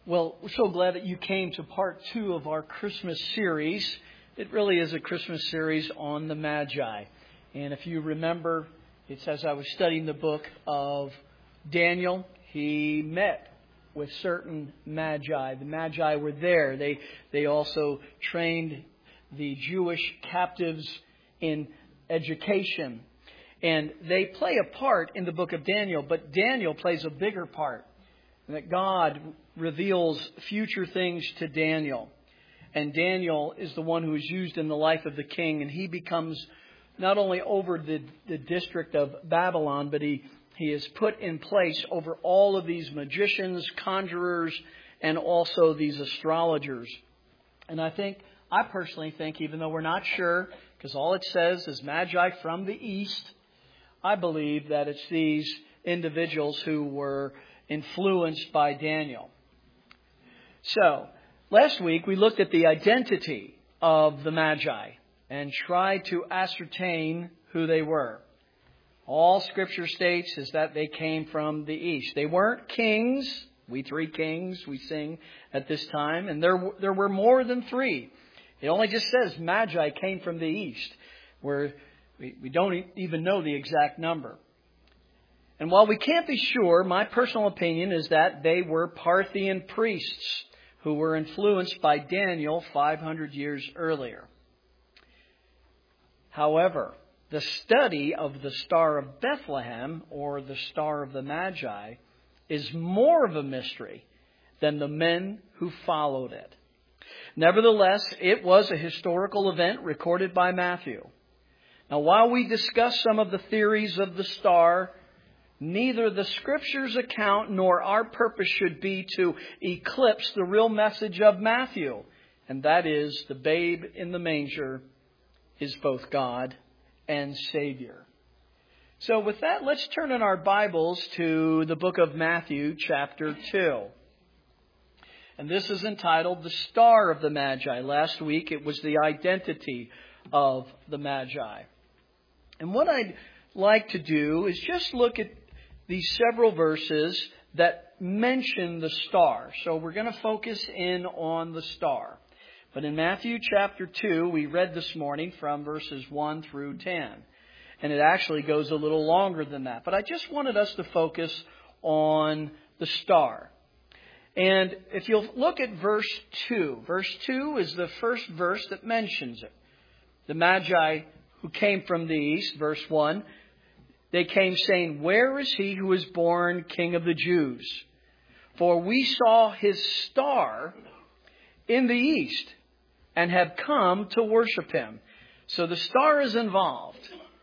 Well, we're so glad that you came to part 2 of our Christmas series. It really is a Christmas series on the Magi. And if you remember, it's as I was studying the book of Daniel, he met with certain Magi. The Magi were there. They also trained the Jewish captives in education. And they play a part in the book of Daniel, but Daniel plays a bigger part. That God reveals future things to Daniel. And Daniel is the one who is used in the life of the king. And he becomes not only over the district of Babylon, but he is put in place over all of these magicians, conjurers, and also these astrologers. And I personally think, even though we're not sure, because all it says is Magi from the east, I believe that it's these individuals who were influenced by Daniel. So, last week we looked at the identity of the Magi and tried to ascertain who they were. All Scripture states is that they came from the east. They weren't kings. We 3 kings we sing at this time, and there were more than 3. It only just says Magi came from the east, where we don't even know the exact number. And while we can't be sure, my personal opinion is that they were Parthian priests who were influenced by Daniel 500 years earlier. However, the study of the Star of Bethlehem, or the Star of the Magi, is more of a mystery than the men who followed it. Nevertheless, it was a historical event recorded by Matthew. Now, while we discuss some of the theories of the star, neither the Scripture's account nor our purpose should be to eclipse the real message of Matthew. And that is, the babe in the manger is both God and Savior. So with that, let's turn in our Bibles to the book of Matthew, chapter 2. And this is entitled, The Star of the Magi. Last week, it was the identity of the Magi. And what I'd like to do is just look at these several verses that mention the star. So we're going to focus in on the star. But in Matthew chapter 2, we read this morning from verses 1 through 10. And it actually goes a little longer than that. But I just wanted us to focus on the star. And if you'll look at verse 2. Verse 2 is the first verse that mentions it. The Magi who came from the east, verse 1, they came saying, "Where is he who is born King of the Jews? For we saw his star in the east and have come to worship him." So the star is involved.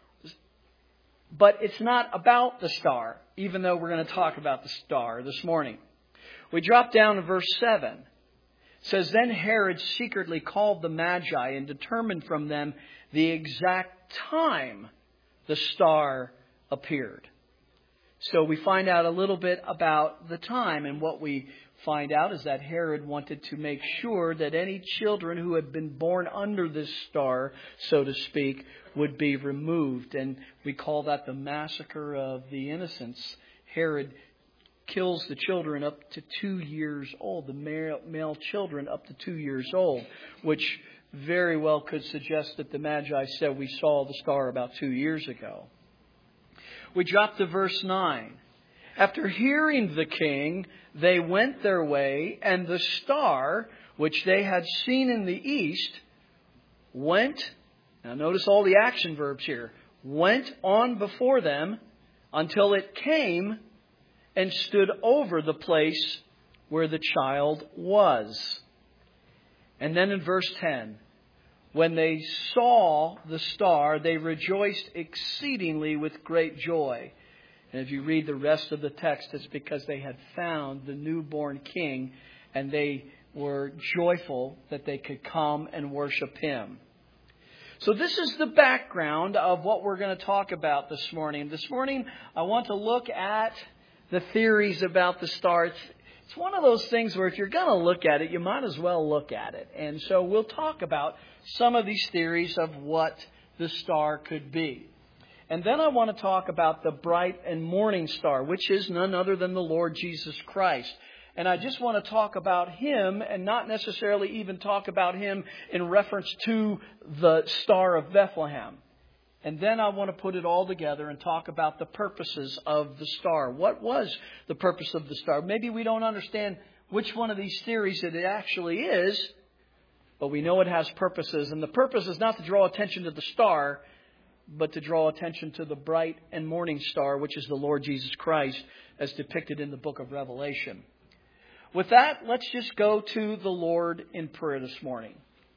But it's not about the star, even though we're going to talk about the star this morning. We drop down to verse 7. It says, "Then Herod secretly called the Magi and determined from them the exact time the star appeared." So we find out a little bit about the time, and what we find out is that Herod wanted to make sure that any children who had been born under this star, so to speak, would be removed. And we call that the massacre of the innocents. Herod kills the children up to 2 years old, the male children up to 2 years old, which very well could suggest that the Magi said, "We saw the star about 2 years ago." We drop to verse 9. "After hearing the king, they went their way, and the star, which they had seen in the east, went," now notice all the action verbs here, "went on before them until it came and stood over the place where the child was." And then in verse 10, "When they saw the star, they rejoiced exceedingly with great joy." And if you read the rest of the text, it's because they had found the newborn king, and they were joyful that they could come and worship him. So this is the background of what we're going to talk about this morning. This morning, I want to look at the theories about the star. It's one of those things where if you're going to look at it, you might as well look at it. And so we'll talk about some of these theories of what the star could be. And then I want to talk about the bright and morning star, which is none other than the Lord Jesus Christ. And I just want to talk about Him and not necessarily even talk about Him in reference to the Star of Bethlehem. And then I want to put it all together and talk about the purposes of the star. What was the purpose of the star? Maybe we don't understand which one of these theories it actually is, but we know it has purposes. And the purpose is not to draw attention to the star, but to draw attention to the bright and morning star, which is the Lord Jesus Christ, as depicted in the book of Revelation. With that, let's just go to the Lord in prayer this morning.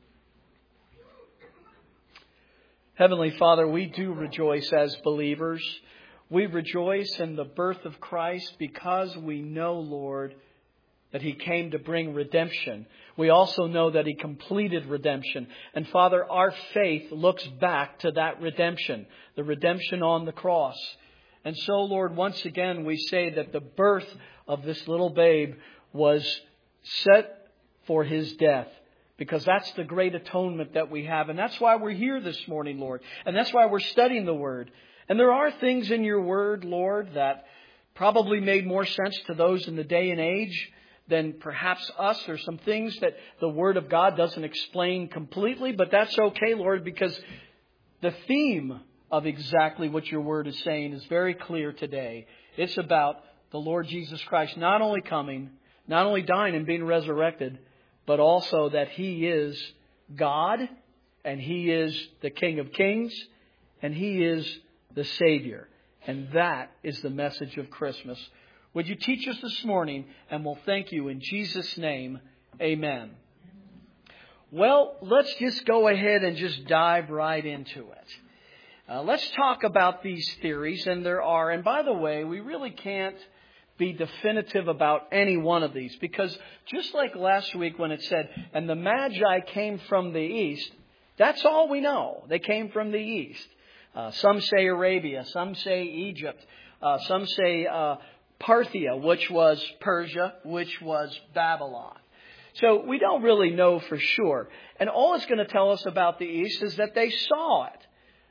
Heavenly Father, we do rejoice as believers. We rejoice in the birth of Christ because we know, Lord, that He came to bring redemption. We also know that He completed redemption. And Father, our faith looks back to that redemption, the redemption on the cross. And so, Lord, once again, we say that the birth of this little babe was set for His death. Because that's the great atonement that we have. And that's why we're here this morning, Lord. And that's why we're studying the Word. And there are things in your Word, Lord, that probably made more sense to those in the day and age than perhaps us. There's some things that the Word of God doesn't explain completely. But that's okay, Lord, because the theme of exactly what your Word is saying is very clear today. It's about the Lord Jesus Christ not only coming, not only dying and being resurrected, but also that He is God, and He is the King of Kings, and He is the Savior. And that is the message of Christmas. Would you teach us this morning, and we'll thank you in Jesus' name. Amen. Well, let's just go ahead and just dive right into it. Let's talk about these theories, and there are. And by the way, we really can't be definitive about any one of these, because just like last week when it said, and the Magi came from the east, that's all we know. They came from the east. Some say Arabia, some say Egypt, some say Parthia, which was Persia, which was Babylon. So we don't really know for sure. And all it's going to tell us about the east is that they saw it.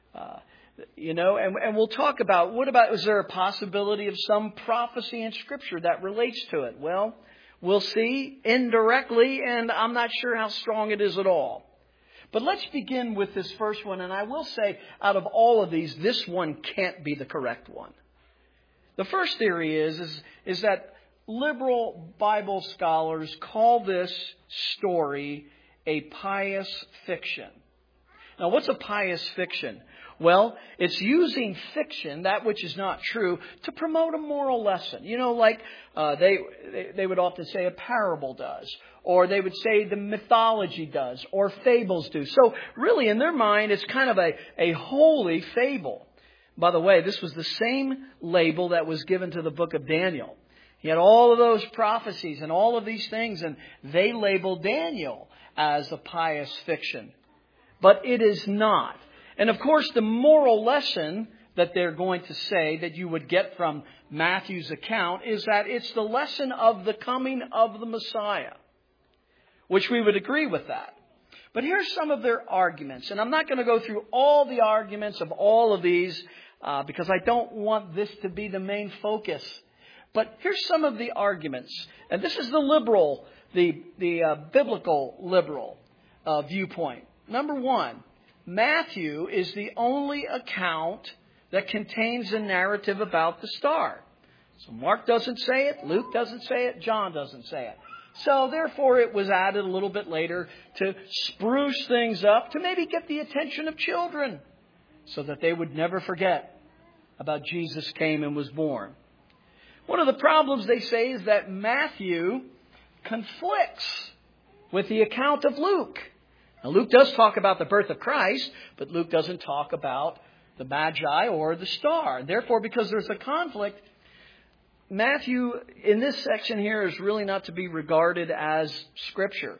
And we'll talk about, is there a possibility of some prophecy in Scripture that relates to it? Well, we'll see indirectly, and I'm not sure how strong it is at all. But let's begin with this first one, and I will say, out of all of these, this one can't be the correct one. The first theory is that liberal Bible scholars call this story a pious fiction. Now, what's a pious fiction? Well, it's using fiction, that which is not true, to promote a moral lesson. Like they would often say a parable does, or they would say the mythology does, or fables do. So really, in their mind, it's kind of a holy fable. By the way, this was the same label that was given to the book of Daniel. He had all of those prophecies and all of these things, and they labeled Daniel as a pious fiction. But it is not. And of course, the moral lesson that they're going to say that you would get from Matthew's account is that it's the lesson of the coming of the Messiah, which we would agree with that. But here's some of their arguments. And I'm not going to go through all the arguments of all of these because I don't want this to be the main focus. But here's some of the arguments. And this is the liberal, the biblical liberal viewpoint. Number one, Matthew is the only account that contains a narrative about the star. So Mark doesn't say it, Luke doesn't say it, John doesn't say it. So therefore it was added a little bit later to spruce things up, to maybe get the attention of children so that they would never forget about Jesus came and was born. One of the problems, they say, is that Matthew conflicts with the account of Luke. Now, Luke does talk about the birth of Christ, but Luke doesn't talk about the Magi or the star. Therefore, because there's a conflict, Matthew, in this section here, is really not to be regarded as Scripture.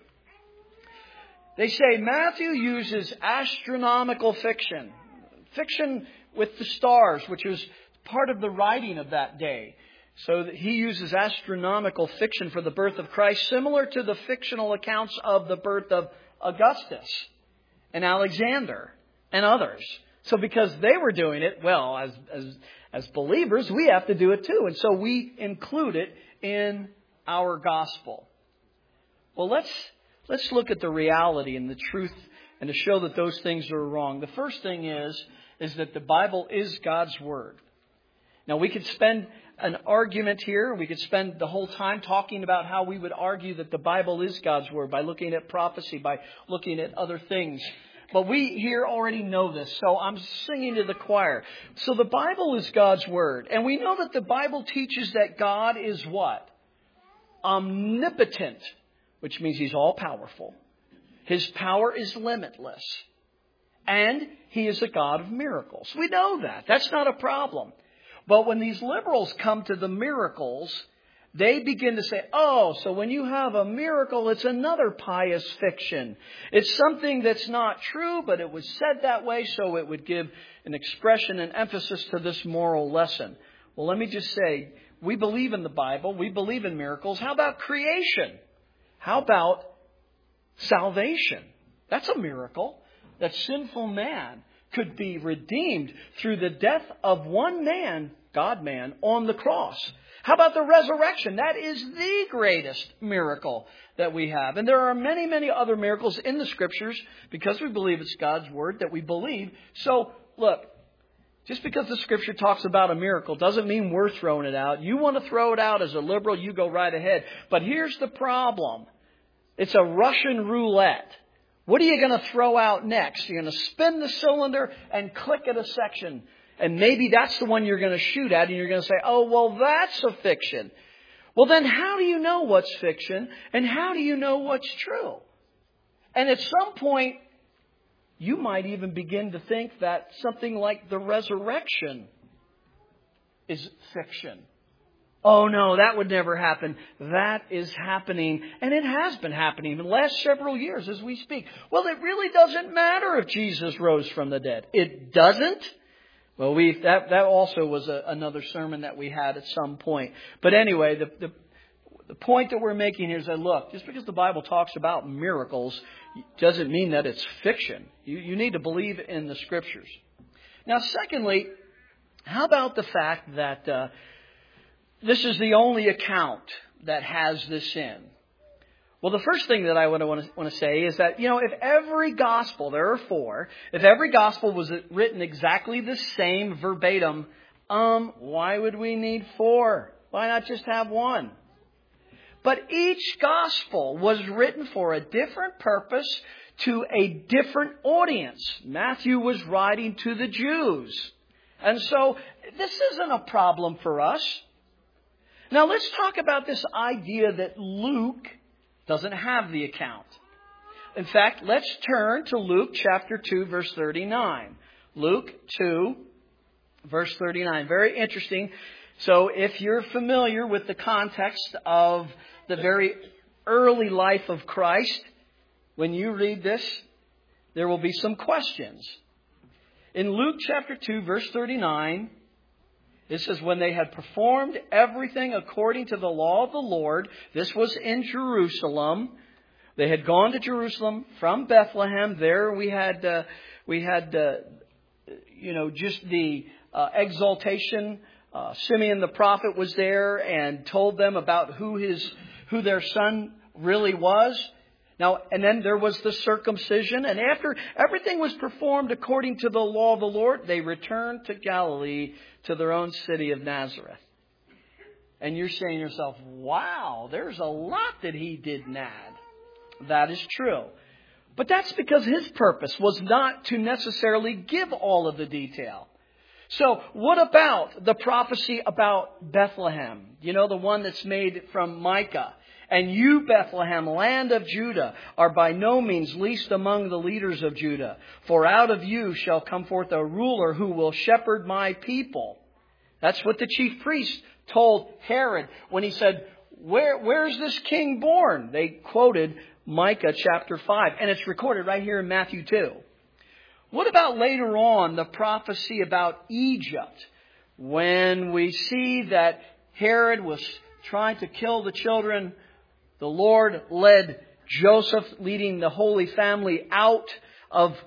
They say Matthew uses astronomical fiction. Fiction with the stars, which was part of the writing of that day. So that he uses astronomical fiction for the birth of Christ, similar to the fictional accounts of the birth of Augustus and Alexander and others. So because they were doing it, well, as believers, we have to do it too. And so we include it in our gospel? Well, let's look at the reality and the truth and to show that those things are wrong. The first thing is that the Bible is God's Word. Now, we could spend an argument here. We could spend the whole time talking about how we would argue that the Bible is God's Word by looking at prophecy, by looking at other things. But we here already know this, so I'm singing to the choir. So the Bible is God's Word. And we know that the Bible teaches that God is what? Omnipotent, which means He's all-powerful. His power is limitless. And He is a God of miracles. We know that. That's not a problem. But when these liberals come to the miracles, they begin to say, oh, so when you have a miracle, it's another pious fiction. It's something that's not true, but it was said that way, so it would give an expression and emphasis to this moral lesson. Well, let me just say, we believe in the Bible. We believe in miracles. How about creation? How about salvation? That's a miracle. That sinful man could be redeemed through the death of one man, God-man, on the cross. How about the resurrection? That is the greatest miracle that we have. And there are many, many other miracles in the Scriptures because we believe it's God's Word that we believe. So, look, just because the Scripture talks about a miracle doesn't mean we're throwing it out. You want to throw it out as a liberal, you go right ahead. But here's the problem. It's a Russian roulette. What are you going to throw out next? You're going to spin the cylinder and click at a section. And maybe that's the one you're going to shoot at. And you're going to say, oh, well, that's a fiction. Well, then how do you know what's fiction? And how do you know what's true? And at some point, you might even begin to think that something like the resurrection is fiction. Oh, no, that would never happen. That is happening, and it has been happening in the last several years as we speak. Well, it really doesn't matter if Jesus rose from the dead. It doesn't? Well, that also was another sermon that we had at some point. But anyway, the point that we're making here is that, look, just because the Bible talks about miracles doesn't mean that it's fiction. You need to believe in the Scriptures. Now, secondly, how about the fact that this is the only account that has this in? Well, the first thing that I want to say is that, if every gospel, there are 4, if every gospel was written exactly the same verbatim, why would we need 4? Why not just have 1? But each gospel was written for a different purpose to a different audience. Matthew was writing to the Jews. And so this isn't a problem for us. Now let's talk about this idea that Luke doesn't have the account. In fact, let's turn to Luke chapter 2, verse 39. Luke 2, verse 39. Very interesting. So if you're familiar with the context of the very early life of Christ, when you read this, there will be some questions. In Luke chapter 2, verse 39, it says, when they had performed everything according to the law of the Lord, this was in Jerusalem. They had gone to Jerusalem from Bethlehem. There we had just the exaltation. Simeon the prophet was there and told them about who their son really was. Now, and then there was the circumcision. And after everything was performed according to the law of the Lord, they returned to Galilee, to their own city of Nazareth. And you're saying to yourself, wow, there's a lot that he didn't add. That is true. But that's because his purpose was not to necessarily give all of the detail. So what about the prophecy about Bethlehem? You know, the one that's made from Micah. And you, Bethlehem, land of Judah, are by no means least among the leaders of Judah. For out of you shall come forth a ruler who will shepherd my people. That's what the chief priest told Herod when he said, Where's this king born? They quoted Micah chapter 5. And it's recorded right here in Matthew 2. What about later on the prophecy about Egypt? When we see that Herod was trying to kill the children, the Lord led Joseph, leading the Holy Family, out of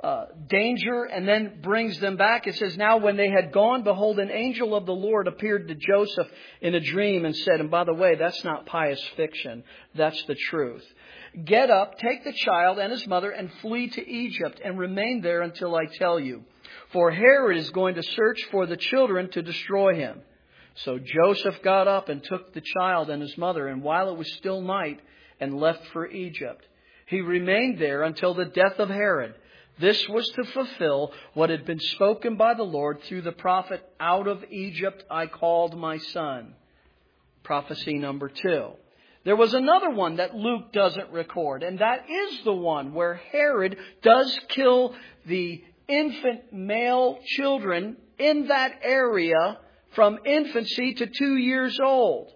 danger and then brings them back. It says, now when they had gone, behold, an angel of the Lord appeared to Joseph in a dream and said, and by the way, that's not pious fiction. That's the truth. Get up, take the child and his mother and flee to Egypt and remain there until I tell you. For Herod is going to search for the children to destroy him. So Joseph got up and took the child and his mother, and while it was still night, and left for Egypt. He remained there until the death of Herod. This was to fulfill what had been spoken by the Lord through the prophet, out of Egypt I called my son. Prophecy number 2. There was another one that Luke doesn't record, and that is the one where Herod does kill the infant male children in that area from infancy to 2 years old.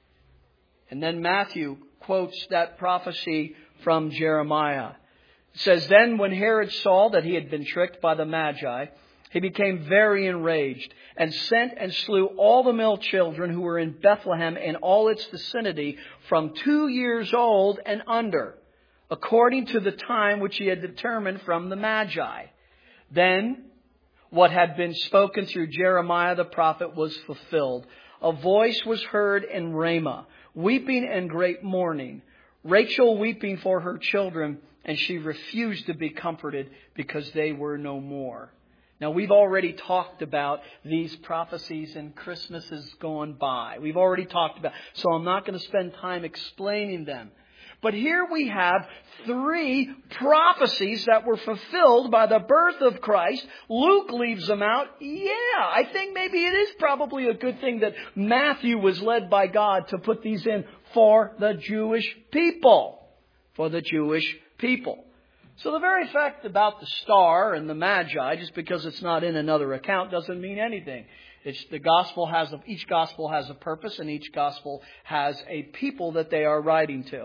And then Matthew quotes that prophecy from Jeremiah. It says, then when Herod saw that he had been tricked by the Magi, he became very enraged and sent and slew all the male children who were in Bethlehem and all its vicinity from 2 years old and under, according to the time which he had determined from the Magi. Then what had been spoken through Jeremiah the prophet was fulfilled. A voice was heard in Ramah, weeping and great mourning, Rachel weeping for her children, and she refused to be comforted because they were no more. Now, we've already talked about these prophecies in Christmases gone by. We've already talked about, so I'm not going to spend time explaining them. But here we have 3 prophecies that were fulfilled by the birth of Christ. Luke leaves them out. Yeah, I think maybe it is probably a good thing that Matthew was led by God to put these in for the Jewish people. For the Jewish people. So the very fact about the star and the Magi, just because it's not in another account, doesn't mean anything. Each gospel has a purpose, and each gospel has a people that they are writing to.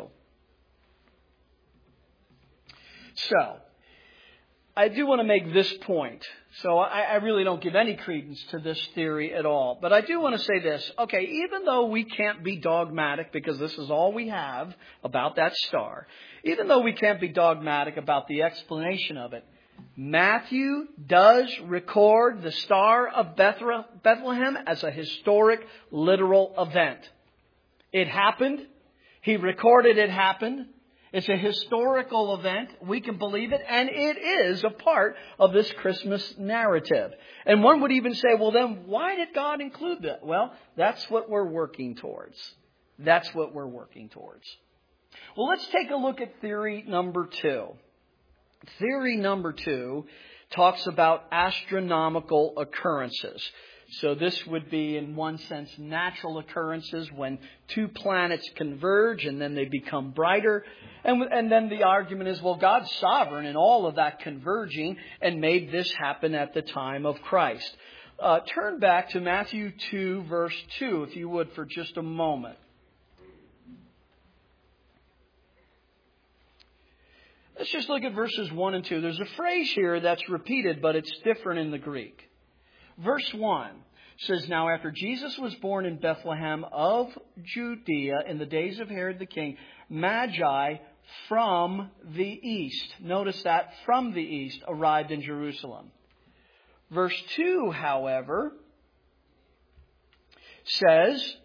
So, I do want to make this point. So I really don't give any credence to this theory at all. But I do want to say this. Okay, even though we can't be dogmatic, because this is all we have about that star, even though we can't be dogmatic about the explanation of it, Matthew does record the Star of Bethlehem as a historic, literal event. It happened. He recorded it happened. It's a historical event. We can believe it. And it is a part of this Christmas narrative. And one would even say, well, then why did God include that? Well, that's what we're working towards. That's what we're working towards. Well, let's take a look at theory number 2. Theory number 2 talks about astronomical occurrences. So this would be, in one sense, natural occurrences when 2 planets converge and then they become brighter. And then the argument is, well, God's sovereign in all of that converging and made this happen at the time of Christ. Turn back to Matthew 2, verse 2, if you would, for just a moment. Let's just look at verses 1 and 2. There's a phrase here that's repeated, but it's different in the Greek. Verse 1 says, now after Jesus was born in Bethlehem of Judea in the days of Herod the king, Magi from the east, notice that, from the east, arrived in Jerusalem. Verse 2, however, says,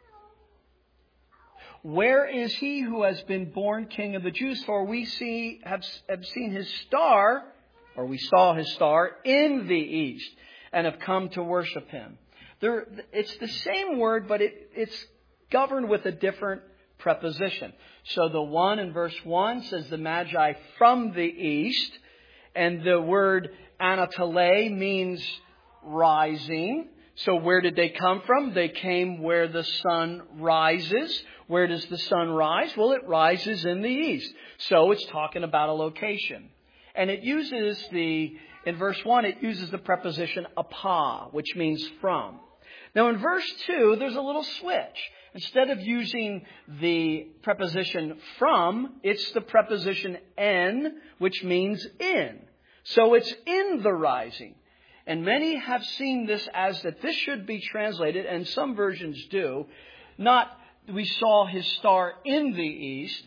where is he who has been born King of the Jews? For we have seen his star, or we saw his star, in the east, and have come to worship him. It's the same word, but it's governed with a different preposition. So the one in verse 1 says the Magi from the east, and the word Anatole means rising. So where did they come from? They came where the sun rises. Where does the sun rise? Well, it rises in the east. So it's talking about a location. And it uses in verse 1, it uses the preposition apa, which means from. Now in verse 2, there's a little switch. Instead of using the preposition from, it's the preposition en, which means in. So it's in the rising. And many have seen this as that this should be translated, and some versions do, not we saw his star in the east,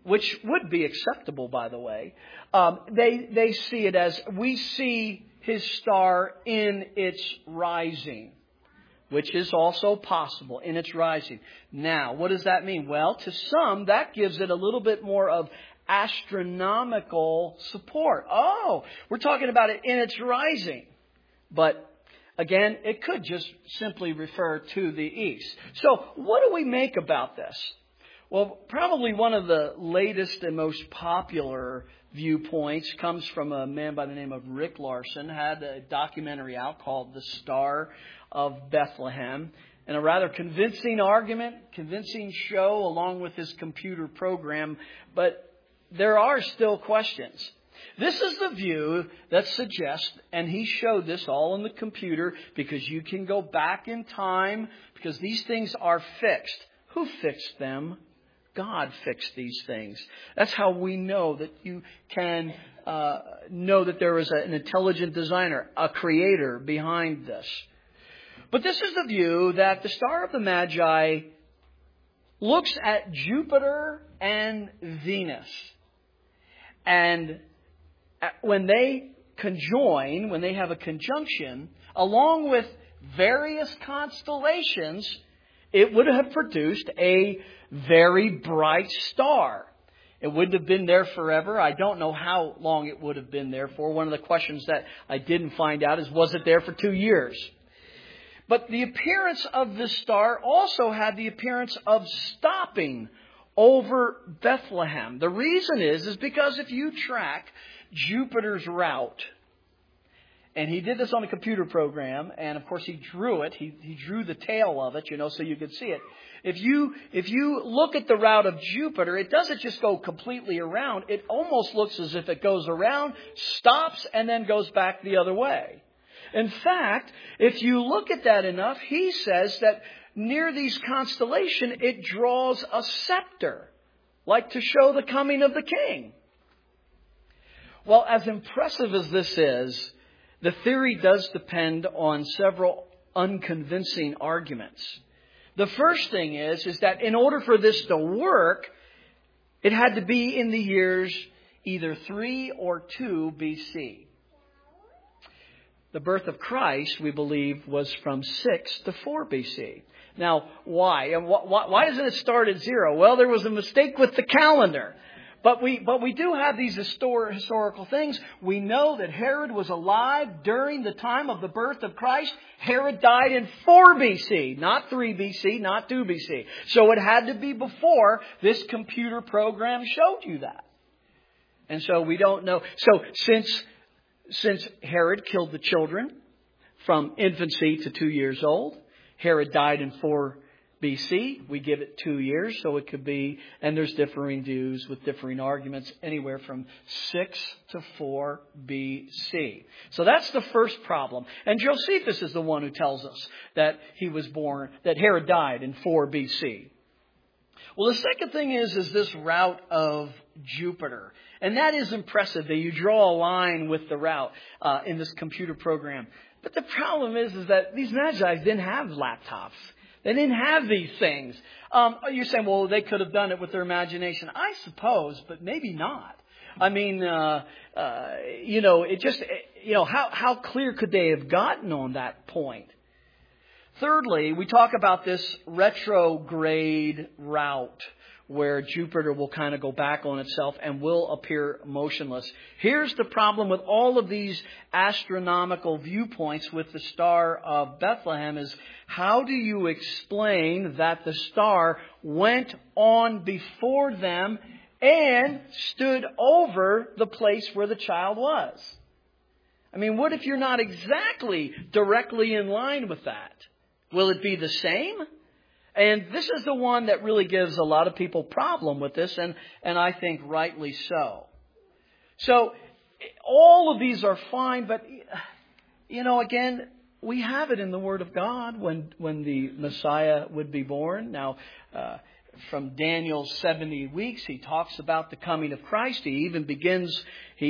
which would be acceptable, by the way. They see it as, we see his star in its rising, which is also possible, in its rising. Now, what does that mean? Well, to some, that gives it a little bit more of astronomical support. Oh, we're talking about it in its rising. But again, it could just simply refer to the east. So what do we make about this? Well, probably one of the latest and most popular viewpoints comes from a man by the name of Rick Larson. Had a documentary out called The Star of Bethlehem. And a rather convincing argument, convincing show along with his computer program. But there are still questions. This is the view that suggests, and he showed this all on the computer, because you can go back in time, because these things are fixed. Who fixed them? God fixed these things. That's how we know that you can know that there is an intelligent designer, a creator behind this. But this is the view that the Star of the Magi looks at Jupiter and Venus. And when they conjoin, when they have a conjunction, along with various constellations, it would have produced a very bright star. It wouldn't have been there forever. I don't know how long it would have been there for. One of the questions that I didn't find out is, was it there for 2 years? But the appearance of this star also had the appearance of stopping over Bethlehem. The reason is because if you track Jupiter's route, and he did this on a computer program, and of course he drew it. He drew the tail of it, so you could see it. If you look at the route of Jupiter, it doesn't just go completely around. It almost looks as if it goes around, stops, and then goes back the other way. In fact, if you look at that enough, he says that near these constellations, it draws a scepter, like to show the coming of the king. Well, as impressive as this is, the theory does depend on several unconvincing arguments. The first thing is that in order for this to work, it had to be in the years either 3 or 2 BC. The birth of Christ, we believe, was from 6 to 4 BC. Now, why? And why doesn't it start at 0? Well, there was a mistake with the calendar. But we do have these historical things. We know that Herod was alive during the time of the birth of Christ. Herod died in 4 BC, not 3 BC, not 2 BC. So it had to be before this computer program showed you that. And so we don't know. So since Herod killed the children from infancy to 2 years old, Herod died in 4 BC. We give it 2 years, so it could be, and there's differing views with differing arguments, anywhere from 6 to 4 BC. So that's the first problem. And Josephus is the one who tells us that he was born, that Herod died in 4 BC. Well, the second thing is this route of Jupiter. And that is impressive that you draw a line with the route in this computer program. But the problem is that these magi didn't have laptops. They didn't have these things. You're saying, well, they could have done it with their imagination. I suppose, but maybe not. I mean, it just, how clear could they have gotten on that point? Thirdly, we talk about this retrograde route where Jupiter will kind of go back on itself and will appear motionless. Here's the problem with all of these astronomical viewpoints with the Star of Bethlehem is, how do you explain that the star went on before them and stood over the place where the child was? I mean, what if you're not exactly directly in line with that? Will it be the same? And this is the one that really gives a lot of people problem with this, and I think rightly so. So all of these are fine, but, again, we have it in the Word of God when the Messiah would be born. Now, from Daniel's 70 weeks, he talks about the coming of Christ. He even begins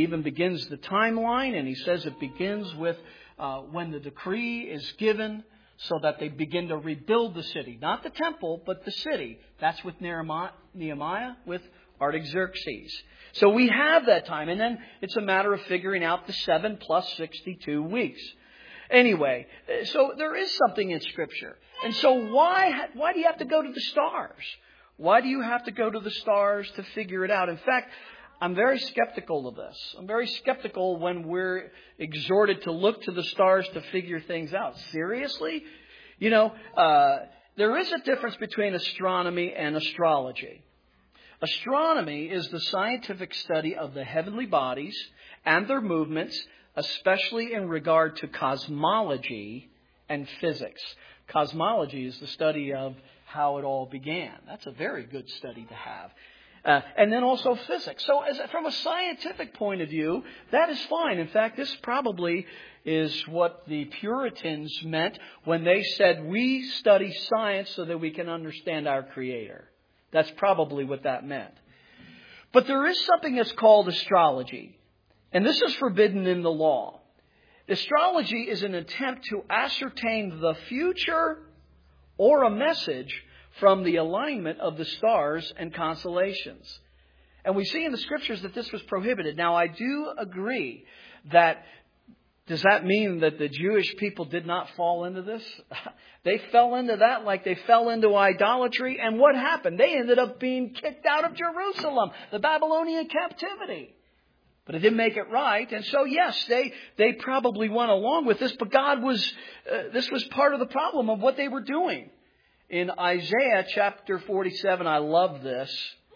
the timeline, and he says it begins with when the decree is given so that they begin to rebuild the city. Not the temple, but the city. That's with Nehemiah, with Artaxerxes. So we have that time. And then it's a matter of figuring out the 7 plus 62 weeks. Anyway, so there is something in Scripture. And so why do you have to go to the stars? Why do you have to go to the stars to figure it out? In fact, I'm very skeptical of this. I'm very skeptical when we're exhorted to look to the stars to figure things out. Seriously? You know, there is a difference between astronomy and astrology. Astronomy is the scientific study of the heavenly bodies and their movements, especially in regard to cosmology and physics. Cosmology is the study of how it all began. That's a very good study to have. And then also physics. So from a scientific point of view, that is fine. In fact, this probably is what the Puritans meant when they said, we study science so that we can understand our Creator. That's probably what that meant. But there is something that's called astrology. And this is forbidden in the law. Astrology is an attempt to ascertain the future or a message from the alignment of the stars and constellations. And we see in the Scriptures that this was prohibited. Now, I do agree that, does that mean that the Jewish people did not fall into this? They fell into that like they fell into idolatry. And what happened? They ended up being kicked out of Jerusalem, the Babylonian captivity. But it didn't make it right. And so, yes, they probably went along with this. But this was part of the problem of what they were doing. In Isaiah chapter 47, I love this.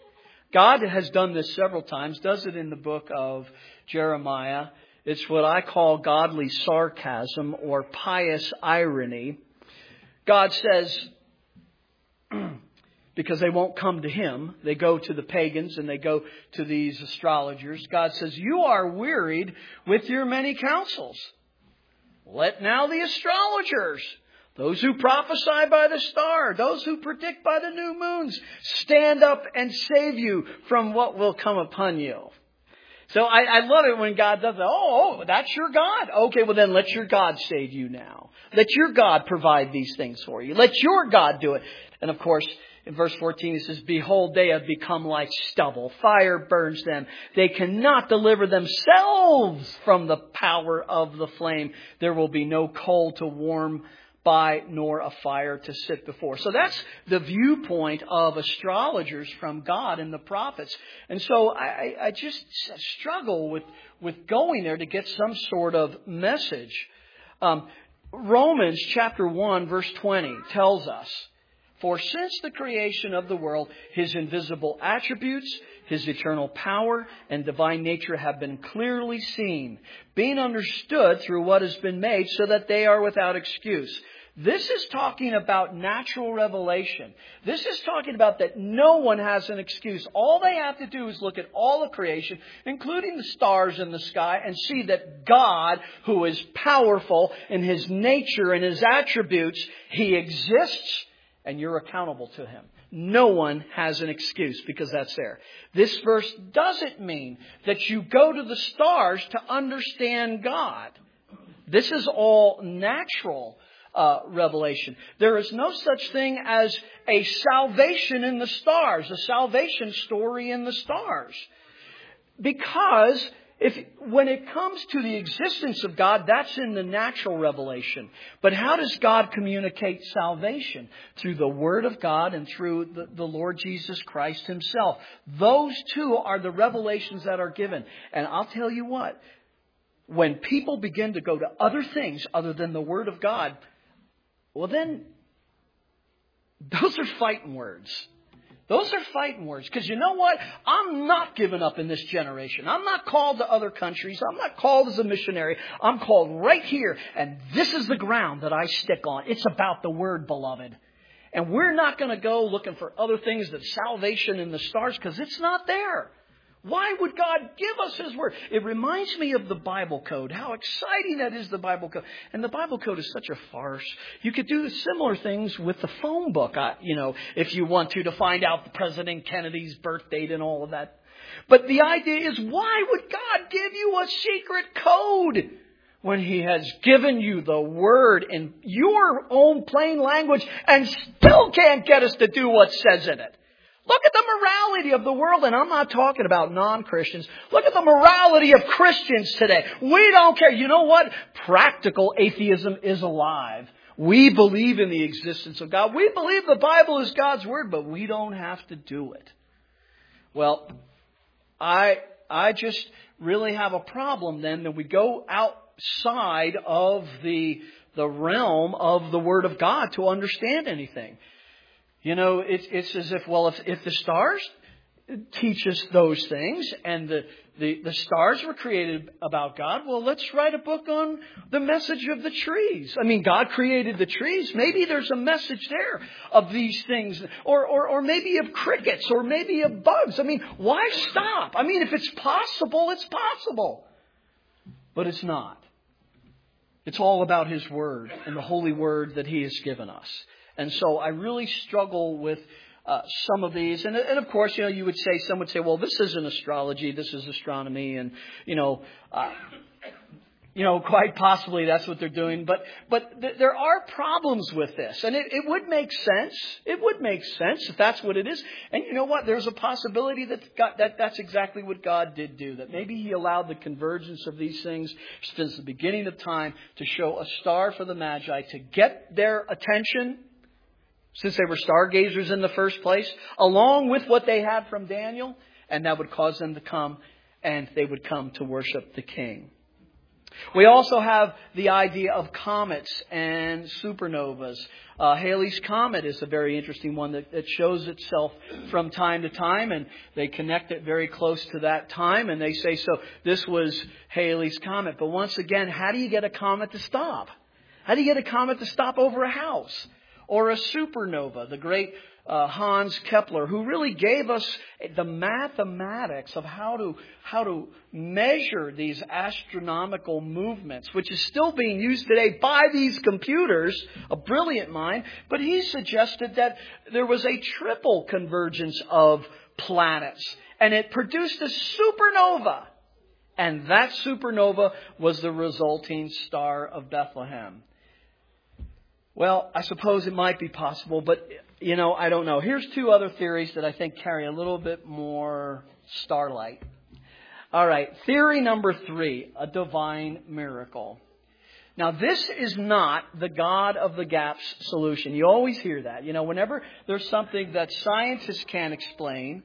God has done this several times, does it in the book of Jeremiah. It's what I call godly sarcasm or pious irony. God says, because they won't come to Him, they go to the pagans and they go to these astrologers. God says, you are wearied with your many counsels. Let now the astrologers, those who prophesy by the star, those who predict by the new moons, stand up and save you from what will come upon you. So I love it when God does that. Oh, that's your God. Okay, well then let your God save you now. Let your God provide these things for you. Let your God do it. And of course, in verse 14 it says, behold, they have become like stubble. Fire burns them. They cannot deliver themselves from the power of the flame. There will be no coal to warm by, nor a fire to sit before. So that's the viewpoint of astrologers from God and the prophets. And so I just struggle with going there to get some sort of message. Romans chapter 1 verse 20 tells us, for since the creation of the world, His invisible attributes, His eternal power and divine nature have been clearly seen, being understood through what has been made, so that they are without excuse. This is talking about natural revelation. This is talking about that no one has an excuse. All they have to do is look at all of creation, including the stars in the sky, and see that God, who is powerful in His nature and His attributes, He exists, and you're accountable to Him. No one has an excuse because that's there. This verse doesn't mean that you go to the stars to understand God. This is all natural revelation. There is no such thing as a salvation in the stars, a salvation story in the stars. Because when it comes to the existence of God, that's in the natural revelation. But how does God communicate salvation? Through the Word of God and through the Lord Jesus Christ Himself. Those two are the revelations that are given. And I'll tell you what, when people begin to go to other things other than the Word of God, well then, those are fighting words. Those are fighting words. Because you know what? I'm not giving up in this generation. I'm not called to other countries. I'm not called as a missionary. I'm called right here. And this is the ground that I stick on. It's about the Word, beloved. And we're not going to go looking for other things than salvation in the stars, because it's not there. Why would God give us His Word? It reminds me of the Bible Code. How exciting that is, the Bible Code. And the Bible Code is such a farce. You could do similar things with the phone book, if you want to find out the President Kennedy's birth date and all of that. But the idea is, why would God give you a secret code? when He has given you the Word in your own plain language and still can't get us to do what it says in it? Look at the morality of the world, and I'm not talking about non-Christians. Look at the morality of Christians today. We don't care. You know what? Practical atheism is alive. We believe in the existence of God. We believe the Bible is God's Word, but we don't have to do it. Well, I just really have a problem then that we go outside of the realm of the Word of God to understand anything. You know, it's as if, well, if the stars teach us those things and the stars were created about God, well, let's write a book on the message of the trees. I mean, God created the trees. Maybe there's a message there of these things, or maybe of crickets, or maybe of bugs. I mean, why stop? I mean, if it's possible, it's possible. But it's not. It's all about His Word and the Holy Word that He has given us. And so I really struggle with some of these. And of course, you know, some would say, well, this isn't astrology, this is astronomy. And, quite possibly that's what they're doing. But there are problems with this. And it would make sense. It would make sense if that's what it is. And you know what? There's a possibility that's exactly what God did do. That maybe He allowed the convergence of these things since the beginning of time to show a star for the Magi to get their attention, since they were stargazers in the first place, along with what they had from Daniel, and that would cause them to come, and they would come to worship the King. We also have the idea of comets and supernovas. Halley's Comet is a very interesting one that shows itself from time to time, and they connect it very close to that time, and they say, so this was Halley's Comet. But once again, how do you get a comet to stop? How do you get a comet to stop over a house? Or a supernova, the great Hans Kepler, who really gave us the mathematics of how to measure these astronomical movements, which is still being used today by these computers, a brilliant mind. But he suggested that there was a triple convergence of planets, and it produced a supernova. And that supernova was the resulting Star of Bethlehem. Well, I suppose it might be possible, but, I don't know. Here's two other theories that I think carry a little bit more starlight. All right, theory number 3, a divine miracle. Now, this is not the God of the gaps solution. You always hear that. Whenever there's something that scientists can't explain,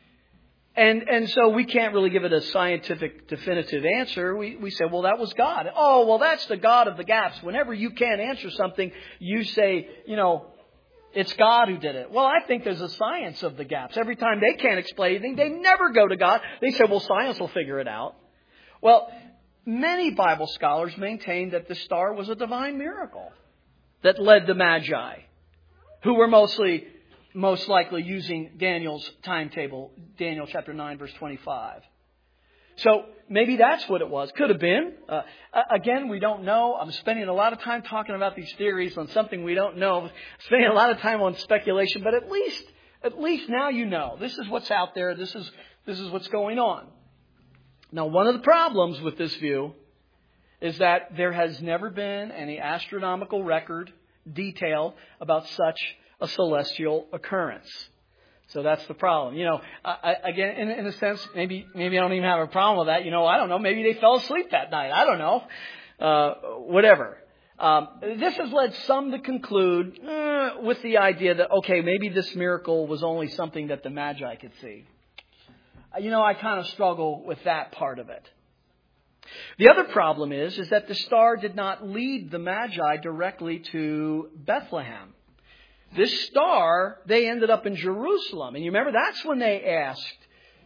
and so we can't really give it a scientific definitive answer. We say, well, that was God. Oh, well, that's the God of the gaps. Whenever you can't answer something, you say, it's God who did it. Well, I think there's a science of the gaps. Every time they can't explain anything, they never go to God. They say, well, science will figure it out. Well, many Bible scholars maintain that the star was a divine miracle that led the Magi, who were most likely using Daniel's timetable, Daniel chapter 9, verse 25. So maybe that's what it was. Could have been. Again, we don't know. I'm spending a lot of time talking about these theories on something we don't know. Spending a lot of time on speculation, but at least now you know. This is what's out there. This is what's going on. Now, one of the problems with this view is that there has never been any astronomical record detail about such a celestial occurrence. So that's the problem. Again, in a sense, maybe I don't even have a problem with that. I don't know. Maybe they fell asleep that night. I don't know. Whatever. This has led some to conclude with the idea that, okay, maybe this miracle was only something that the Magi could see. I kind of struggle with that part of it. The other problem is that the star did not lead the Magi directly to Bethlehem. This star, they ended up in Jerusalem. And you remember, that's when they asked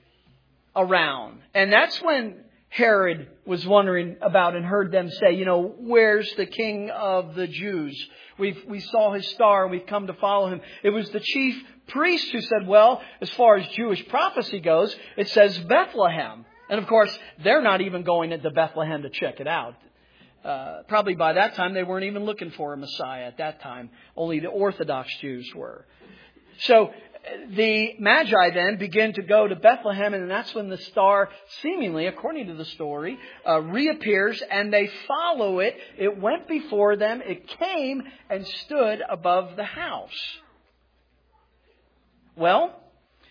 around. And that's when Herod was wondering about and heard them say, where's the King of the Jews? We saw his star and we've come to follow him. It was the chief priest who said, well, as far as Jewish prophecy goes, it says Bethlehem. And of course, they're not even going into Bethlehem to check it out. Probably by that time, they weren't even looking for a Messiah at that time. Only the Orthodox Jews were. So the Magi then begin to go to Bethlehem, and that's when the star, seemingly, according to the story, reappears, and they follow it. It went before them, it came and stood above the house. Well,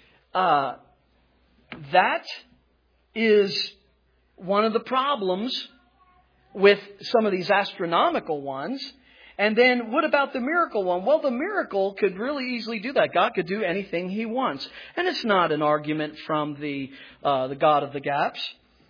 that is one of the problems with some of these astronomical ones. And then what about the miracle one? Well, the miracle could really easily do that. God could do anything He wants. And it's not an argument from the God of the gaps.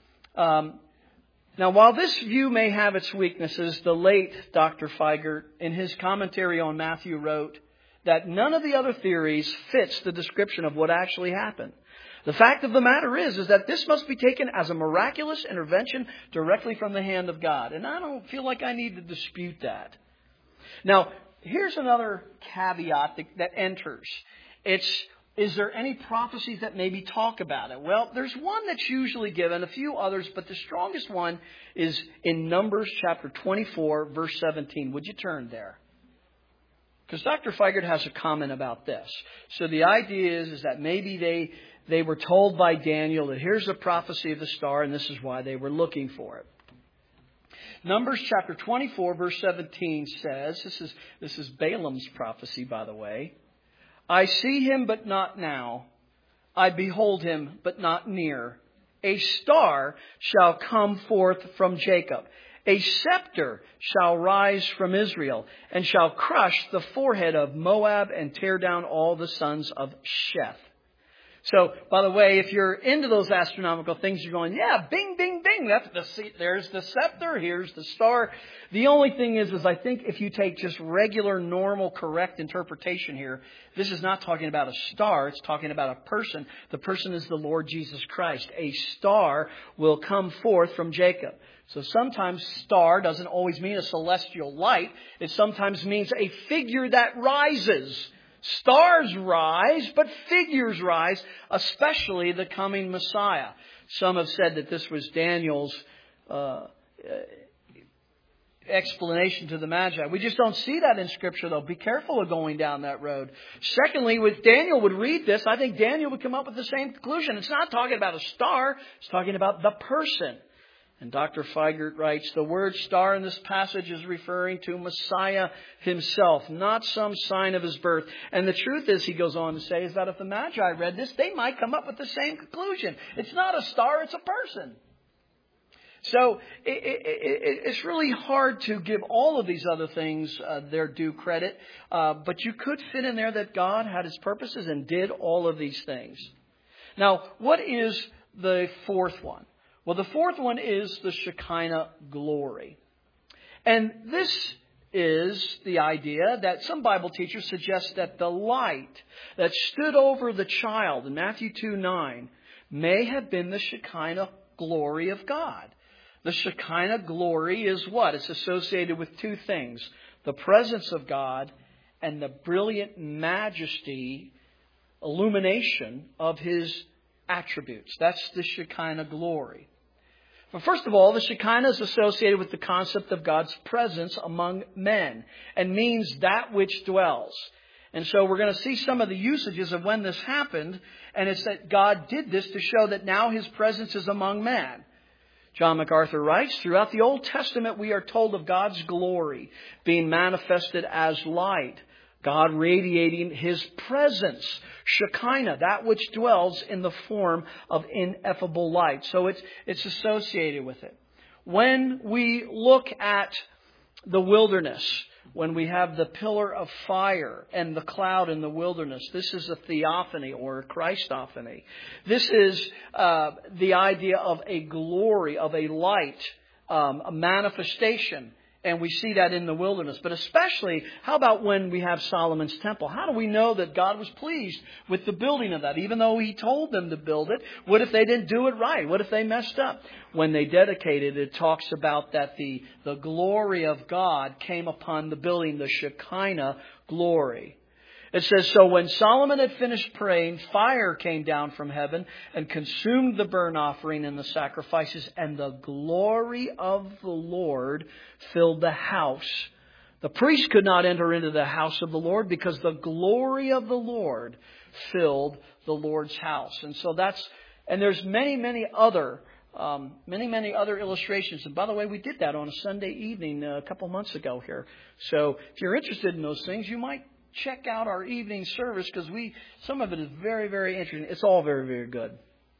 Now, while this view may have its weaknesses, the late Dr. Feigert, in his commentary on Matthew, wrote that none of the other theories fits the description of what actually happened. The fact of the matter is that this must be taken as a miraculous intervention directly from the hand of God. And I don't feel like I need to dispute that. Now, here's another caveat that enters. Is there any prophecies that maybe talk about it? Well, there's one that's usually given, a few others, but the strongest one is in Numbers chapter 24, verse 17. Would you turn there? Because Dr. Feigert has a comment about this. So the idea is that maybe they were told by Daniel that here's the prophecy of the star, and this is why they were looking for it. Numbers chapter 24, verse 17 says, this is Balaam's prophecy, by the way. I see him, but not now. I behold him, but not near. A star shall come forth from Jacob. A scepter shall rise from Israel, and shall crush the forehead of Moab and tear down all the sons of Sheth. So, by the way, if you're into those astronomical things, you're going, yeah, bing, bing, bing. There's the scepter. Here's the star. The only thing is I think if you take just regular, normal, correct interpretation here, this is not talking about a star. It's talking about a person. The person is the Lord Jesus Christ. A star will come forth from Jacob. So sometimes star doesn't always mean a celestial light. It sometimes means a figure that rises. Stars rise, but figures rise, especially the coming Messiah. Some have said that this was Daniel's explanation to the Magi. We just don't see that in Scripture, though. Be careful of going down that road. Secondly, if Daniel would read this, I think Daniel would come up with the same conclusion. It's not talking about a star. It's talking about the person. And Dr. Feigert writes, the word star in this passage is referring to Messiah himself, not some sign of his birth. And the truth is, he goes on to say, is that if the Magi read this, they might come up with the same conclusion. It's not a star, it's a person. So it's really hard to give all of these other things their due credit. But you could fit in there that God had His purposes and did all of these things. Now, what is the fourth one? Well, the fourth one is the Shekinah glory. And this is the idea that some Bible teachers suggest that the light that stood over the child in Matthew 2:9 may have been the Shekinah glory of God. The Shekinah glory is what? It's associated with two things. The presence of God and the brilliant majesty, illumination of His attributes. That's the Shekinah glory. But first of all, the Shekinah is associated with the concept of God's presence among men and means that which dwells. And so we're going to see some of the usages of when this happened, and it's that God did this to show that now His presence is among men. John MacArthur writes, throughout the Old Testament we are told of God's glory being manifested as light. God radiating His presence, Shekinah, that which dwells in the form of ineffable light. So it's associated with it. When we look at the wilderness, when we have the pillar of fire and the cloud in the wilderness, this is a theophany or a Christophany. This is the idea of a glory, of a light, a manifestation. And we see that in the wilderness. But especially, how about when we have Solomon's temple? How do we know that God was pleased with the building of that? Even though He told them to build it, what if they didn't do it right? What if they messed up? When they dedicated it, talks about that the glory of God came upon the building, the Shekinah glory. It says, so when Solomon had finished praying, fire came down from heaven and consumed the burnt offering and the sacrifices, and the glory of the Lord filled the house. The priest could not enter into the house of the Lord because the glory of the Lord filled the Lord's house. And so and there's many other illustrations. And by the way, we did that on a Sunday evening a couple months ago here. So if you're interested in those things, you might check out our evening service because some of it is very, very interesting. It's all very, very good.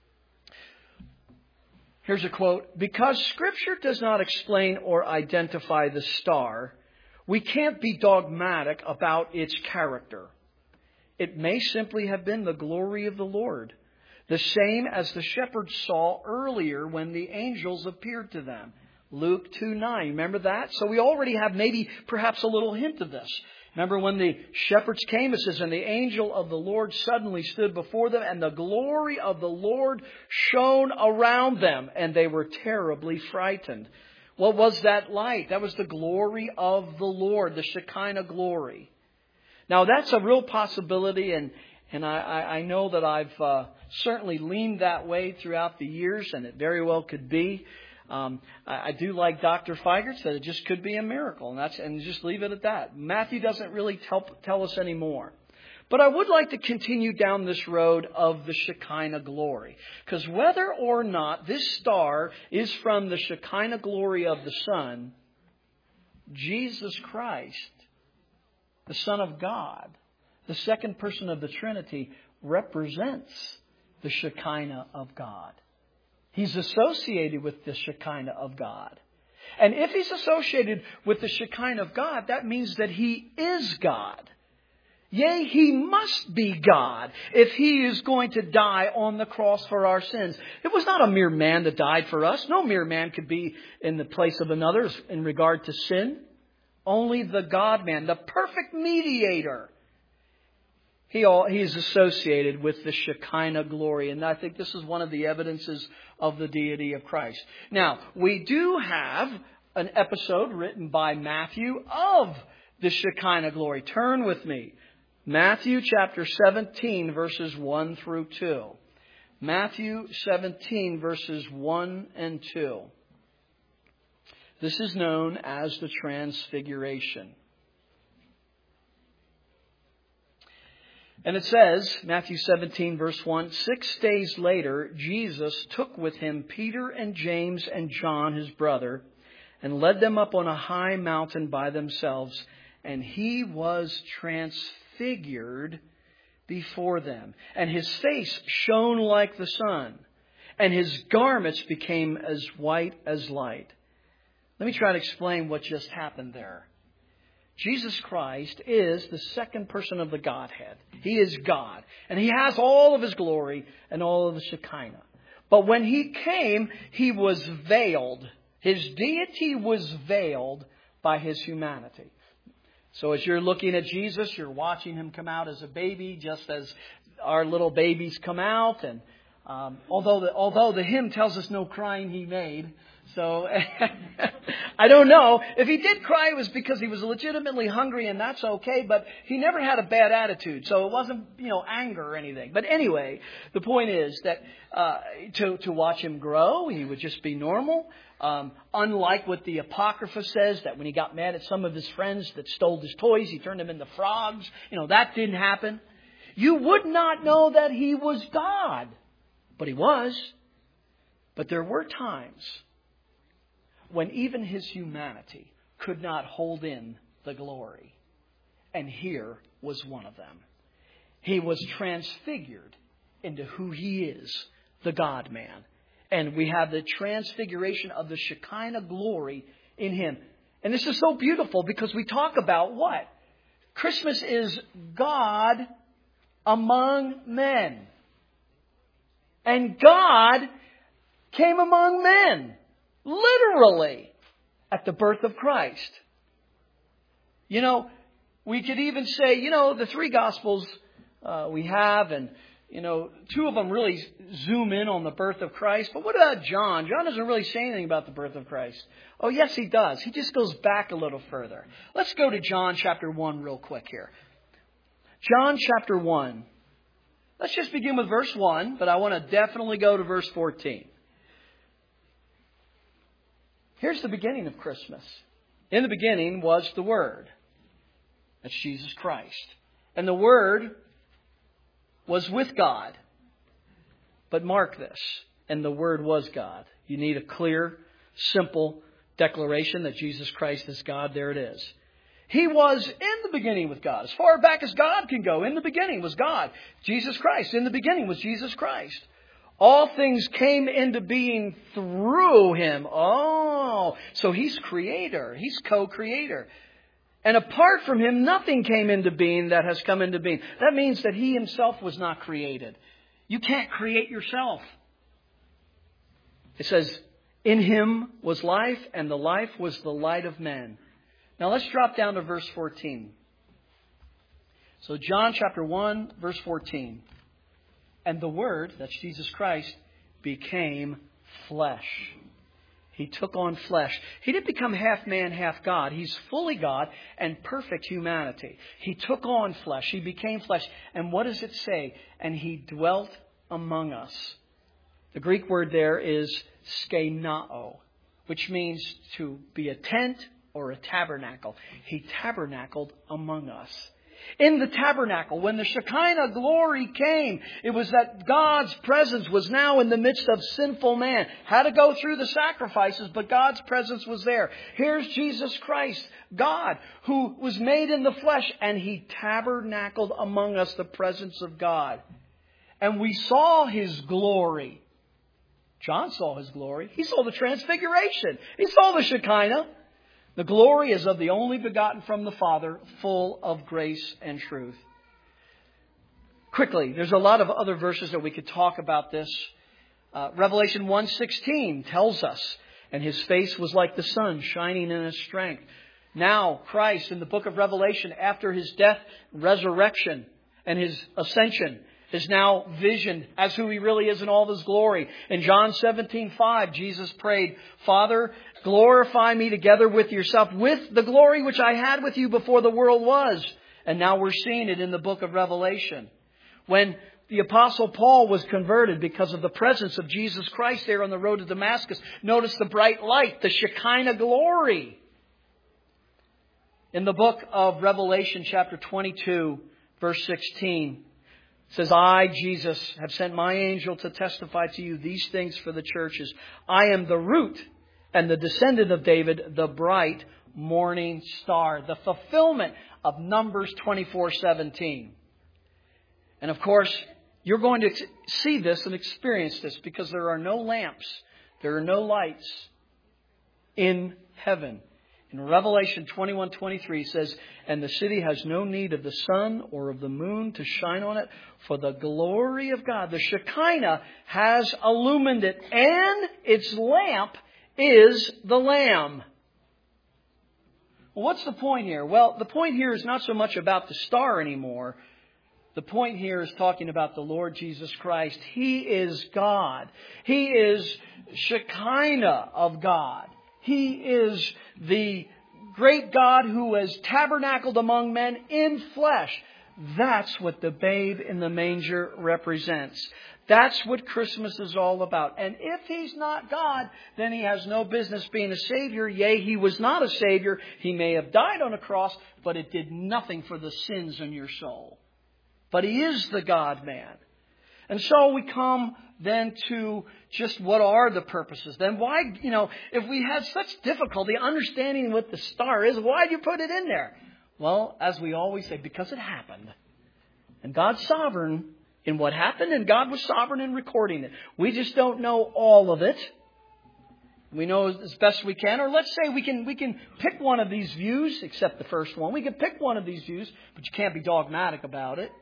Here's a quote. Because Scripture does not explain or identify the star, we can't be dogmatic about its character. It may simply have been the glory of the Lord, the same as the shepherds saw earlier when the angels appeared to them. Luke 2:9. Remember that? So we already have perhaps a little hint of this. Remember when the shepherds came, it says, and the angel of the Lord suddenly stood before them, and the glory of the Lord shone around them, and they were terribly frightened. What was that light? That was the glory of the Lord, the Shekinah glory. Now that's a real possibility, and I know that I've certainly leaned that way throughout the years, and it very well could be. I do like Dr. Feigert said it just could be a miracle, and just leave it at that. Matthew doesn't really tell us any more. But I would like to continue down this road of the Shekinah glory. Because whether or not this star is from the Shekinah glory of the Son, Jesus Christ, the Son of God, the second person of the Trinity, represents the Shekinah of God. He's associated with the Shekinah of God. And if He's associated with the Shekinah of God, that means that He is God. Yea, He must be God if He is going to die on the cross for our sins. It was not a mere man that died for us. No mere man could be in the place of another in regard to sin. Only the God-man, the perfect mediator. He is associated with the Shekinah glory. And I think this is one of the evidences of the deity of Christ. Now, we do have an episode written by Matthew of the Shekinah glory. Turn with me. Matthew chapter 17, verses 1 through 2. Matthew 17, verses 1 and 2. This is known as the Transfiguration. And it says, Matthew 17, verse 1, 6 days later, Jesus took with Him Peter and James and John, His brother, and led them up on a high mountain by themselves, and He was transfigured before them. And His face shone like the sun, and His garments became as white as light. Let me try to explain what just happened there. Jesus Christ is the second person of the Godhead. He is God. And He has all of His glory and all of the Shekinah. But when He came, He was veiled. His deity was veiled by His humanity. So as you're looking at Jesus, you're watching Him come out as a baby, just as our little babies come out. And although the hymn tells us no crying He made, so I don't know. If He did cry, it was because He was legitimately hungry, and that's okay. But He never had a bad attitude, so it wasn't, anger or anything. But anyway, the point is that to watch Him grow, He would just be normal. Unlike what the Apocrypha says, that when He got mad at some of His friends that stole His toys, He turned them into frogs. That didn't happen. You would not know that He was God, but He was. But there were times when even His humanity could not hold in the glory. And here was one of them. He was transfigured into who He is, the God-man. And we have the transfiguration of the Shekinah glory in Him. And this is so beautiful because we talk about what? Christmas is God among men. And God came among men. Literally, at the birth of Christ. We could even say, the three Gospels we have, and, two of them really zoom in on the birth of Christ. But what about John? John doesn't really say anything about the birth of Christ. Oh, yes, he does. He just goes back a little further. Let's go to John chapter 1 real quick here. John chapter 1. Let's just begin with verse 1, but I want to definitely go to verse 14. Here's the beginning of Christmas. In the beginning was the Word. That's Jesus Christ. And the Word was with God. But mark this. And the Word was God. You need a clear, simple declaration that Jesus Christ is God. There it is. He was in the beginning with God. As far back as God can go, in the beginning was God. Jesus Christ. In the beginning was Jesus Christ. All things came into being through Him. Oh, so He's creator. He's co-creator. And apart from Him, nothing came into being that has come into being. That means that He Himself was not created. You can't create yourself. It says, in Him was life, and the life was the light of men. Now let's drop down to verse 14. So John chapter 1, verse 14. And the Word, that's Jesus Christ, became flesh. He took on flesh. He didn't become half man, half God. He's fully God and perfect humanity. He took on flesh. He became flesh. And what does it say? And He dwelt among us. The Greek word there is skenao, which means to be a tent or a tabernacle. He tabernacled among us. In the tabernacle, when the Shekinah glory came, it was that God's presence was now in the midst of sinful man. Had to go through the sacrifices, but God's presence was there. Here's Jesus Christ, God, who was made in the flesh, and He tabernacled among us, the presence of God. And we saw His glory. John saw His glory. He saw the transfiguration. He saw the Shekinah. The glory is of the only begotten from the Father, full of grace and truth. Quickly, there's a lot of other verses that we could talk about this. Revelation 1:16 tells us, and His face was like the sun, shining in His strength. Now, Christ, in the book of Revelation, after His death, resurrection, and His ascension, is now visioned as who He really is in all of His glory. In John 17:5, Jesus prayed, Father, glorify me together with Yourself, with the glory which I had with You before the world was. And now we're seeing it in the book of Revelation. When the Apostle Paul was converted because of the presence of Jesus Christ there on the road to Damascus, notice the bright light, the Shekinah glory. In the book of Revelation, chapter 22, verse 16, it says, I, Jesus, have sent my angel to testify to you these things for the churches. I am the root and the descendant of David, the bright morning star. The fulfillment of Numbers 24:17. And of course, you're going to see this and experience this because there are no lamps, there are no lights in heaven. In Revelation 21:23 says, and the city has no need of the sun or of the moon to shine on it, for the glory of God, the Shekinah, has illumined it, and its lamp is the Lamb. Well, what's the point here? Well, the point here is not so much about the star anymore. The point here is talking about the Lord Jesus Christ. He is God. He is Shekinah of God. He is the great God who has tabernacled among men in flesh. That's what the babe in the manger represents. That's what Christmas is all about. And if He's not God, then He has no business being a Savior. Yea, He was not a Savior. He may have died on a cross, but it did nothing for the sins in your soul. But He is the God-man. And so we come then to just what are the purposes. Then why, if we had such difficulty understanding what the star is, why did you put it in there? Well, as we always say, because it happened. And God's sovereign in what happened, and God was sovereign in recording it. We just don't know all of it. We know as best we can. Or let's say we can pick one of these views, except the first one. We can pick one of these views, but you can't be dogmatic about it.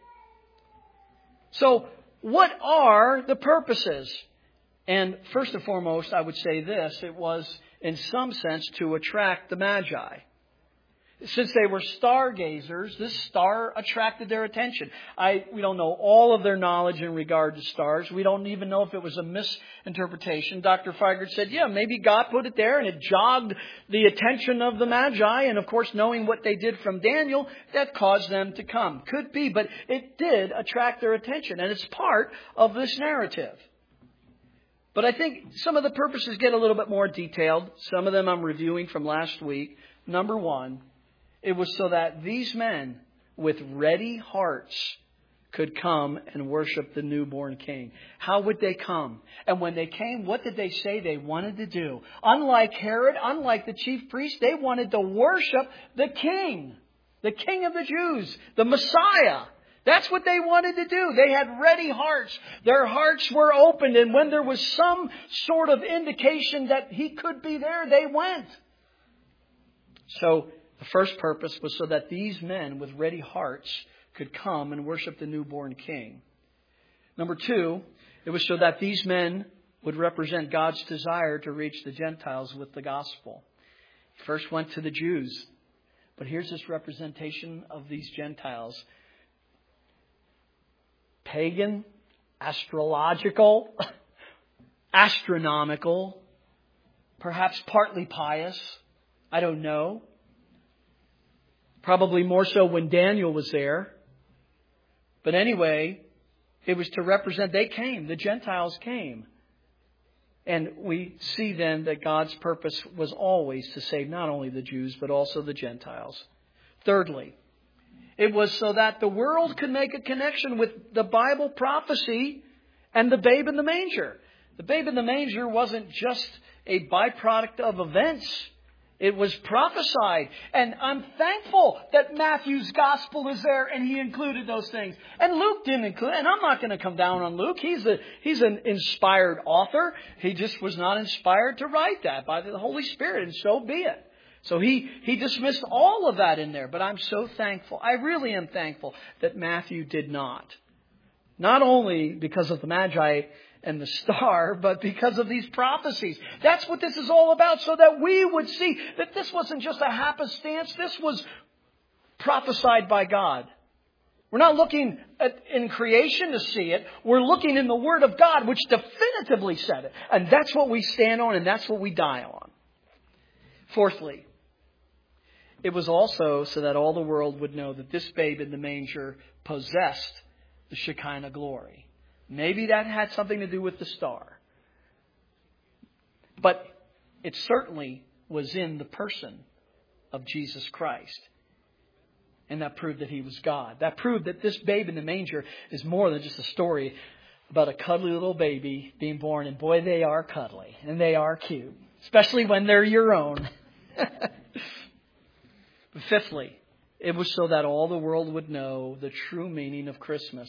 So, what are the purposes? And first and foremost, I would say this. It was, in some sense, to attract the Magi. Since they were stargazers, this star attracted their attention. We don't know all of their knowledge in regard to stars. We don't even know if it was a misinterpretation. Dr. Feigert said, yeah, maybe God put it there and it jogged the attention of the Magi. And of course, knowing what they did from Daniel, that caused them to come. Could be, but it did attract their attention. And it's part of this narrative. But I think some of the purposes get a little bit more detailed. Some of them I'm reviewing from last week. Number one, it was so that these men with ready hearts could come and worship the newborn King. How would they come? And when they came, what did they say they wanted to do? Unlike Herod, unlike the chief priest, they wanted to worship the King of the Jews, the Messiah. That's what they wanted to do. They had ready hearts. Their hearts were opened. And when there was some sort of indication that He could be there, they went. So the first purpose was so that these men with ready hearts could come and worship the newborn King. Number two, it was so that these men would represent God's desire to reach the Gentiles with the gospel. He first went to the Jews. But here's this representation of these Gentiles. Pagan, astrological, astronomical, perhaps partly pious. I don't know. Probably more so when Daniel was there. But anyway, it was to represent, they came, the Gentiles came. And we see then that God's purpose was always to save not only the Jews, but also the Gentiles. Thirdly, it was so that the world could make a connection with the Bible prophecy and the babe in the manger. The babe in the manger wasn't just a byproduct of events. It was prophesied. And I'm thankful that Matthew's gospel is there and he included those things. And Luke didn't include it. And I'm not going to come down on Luke. He's an inspired author. He just was not inspired to write that by the Holy Spirit. And so be it. So he dismissed all of that in there. But I'm so thankful. I really am thankful that Matthew did not. Not only because of the Magi and the star, but because of these prophecies. That's what this is all about, so that we would see that this wasn't just a happenstance. This was prophesied by God. We're not looking in creation to see it. We're looking in the Word of God, which definitively said it. And that's what we stand on, and that's what we die on. Fourthly, it was also so that all the world would know that this babe in the manger possessed the Shekinah glory. Maybe that had something to do with the star. But it certainly was in the person of Jesus Christ. And that proved that He was God. That proved that this babe in the manger is more than just a story about a cuddly little baby being born. And boy, they are cuddly. And they are cute. Especially when they're your own. But fifthly, it was so that all the world would know the true meaning of Christmas,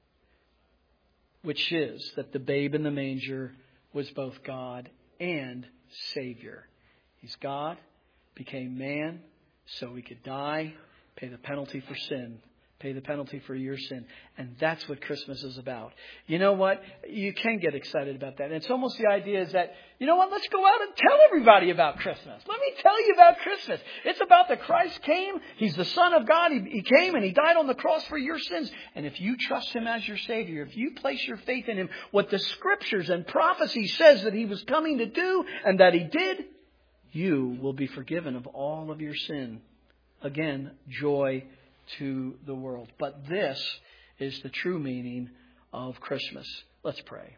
which is that the babe in the manger was both God and Savior. He's God, became man, so He could die, pay the penalty for sin, pay the penalty for your sin. And that's what Christmas is about. You know what? You can get excited about that. And it's almost the idea is that, you know what? Let's go out and tell everybody about Christmas. Let me tell you about Christmas. It's about that Christ came. He's the Son of God. He came and He died on the cross for your sins. And if you trust Him as your Savior, if you place your faith in Him, what the Scriptures and prophecy says that He was coming to do and that He did, you will be forgiven of all of your sin. Again, joy to the world. But this is the true meaning of Christmas. Let's pray.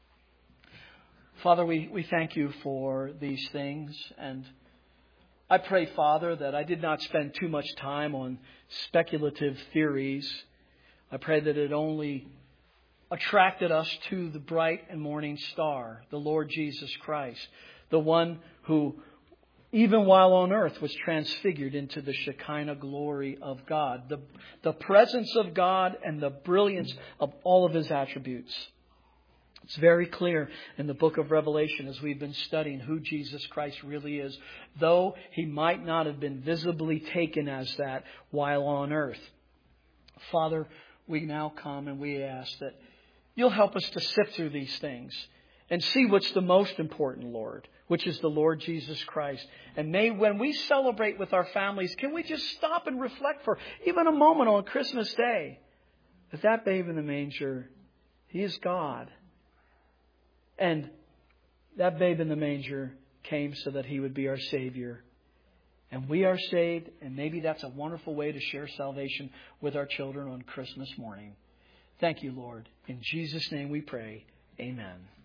Father, we thank You for these things. And I pray, Father, that I did not spend too much time on speculative theories. I pray that it only attracted us to the bright and morning star, the Lord Jesus Christ, the one who, even while on earth, was transfigured into the Shekinah glory of God. The presence of God and the brilliance of all of His attributes. It's very clear in the book of Revelation as we've been studying who Jesus Christ really is, though He might not have been visibly taken as that while on earth. Father, we now come and we ask that You'll help us to sift through these things and see what's the most important, Lord, which is the Lord Jesus Christ. And may, when we celebrate with our families, can we just stop and reflect for even a moment on Christmas Day that babe in the manger, He is God. And that babe in the manger came so that He would be our Savior. And we are saved, and maybe that's a wonderful way to share salvation with our children on Christmas morning. Thank You, Lord. In Jesus' name we pray. Amen.